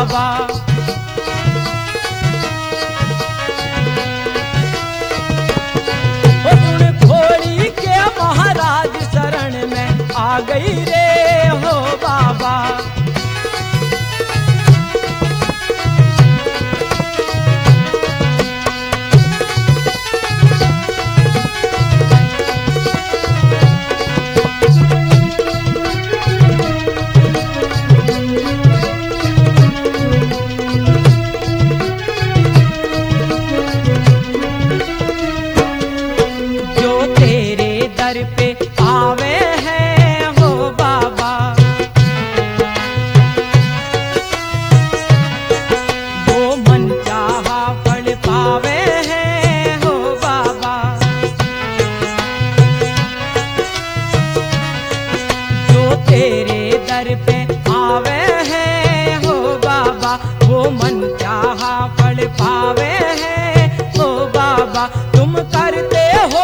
बाबा। सुन खोड़ी के महाराज शरण में आ गई रे हो बाबा। दर पे आवे हैं हो बाबा, वो मन चाहा फल पावे हैं हो बाबा। जो तेरे दर पे आवे हैं हो बाबा, वो मन चाहा फल पावे हैं हो बाबा। तुम करते हो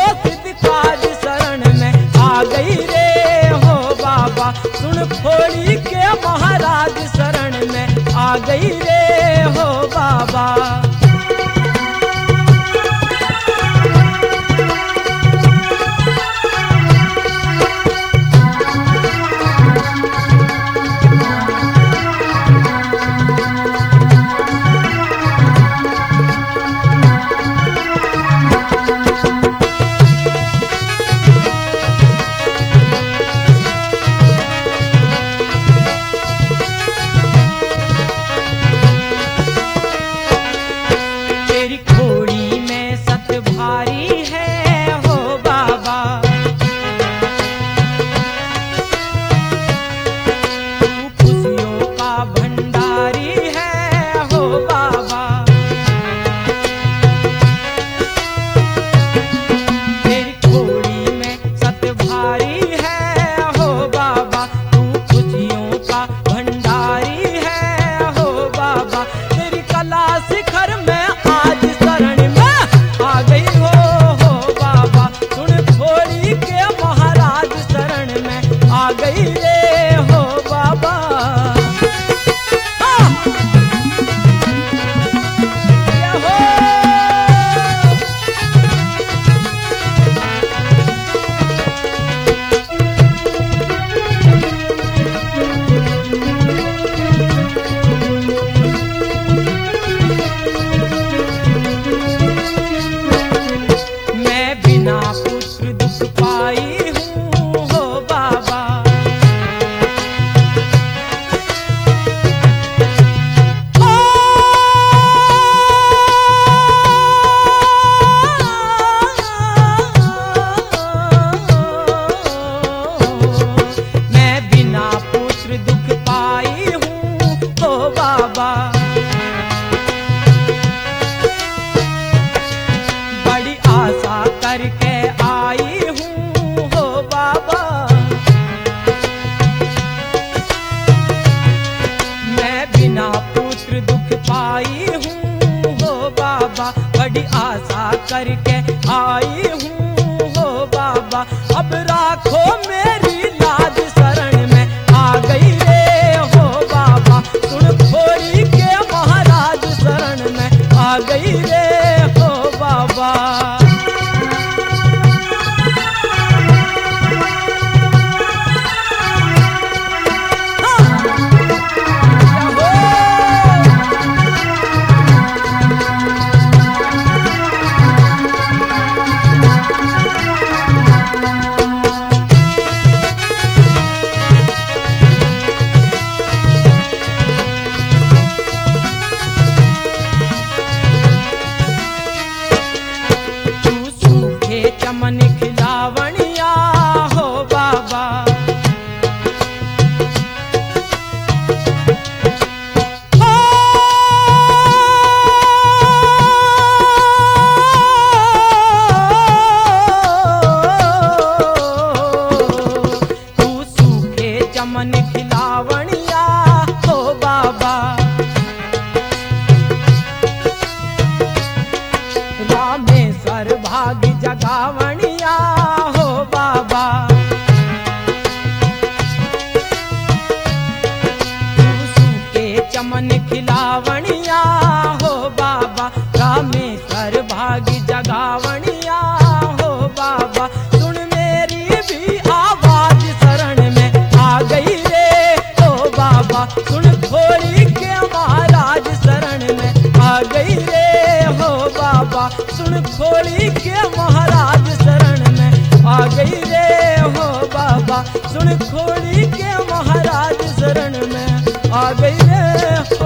आ गई रे हो बाबा। सुन खोड़ी के महाराज शरण में आ गई रे हो बाबा। बड़ी आशा करके आई हूँ हो बाबा। अब राखो मेरी लाज शरण में आ गई रे हो बाबा। सुन खोड़ी के महाराज शरण में आ गई रे हो बाबा। चमन खिलावणिया हो बाबा, रामेश्वर भागी जगावणिया हो बाबा, सुन मेरी भी आवाज शरण में आ गई रे हो बाबा, सुन खोली के महाराज शरण में आ गई रे हो बाबा, सुन खोली के महाराज शरण में आ गई रे हो बाबा, सुन खोली के महाराज शरण में आ गई रे।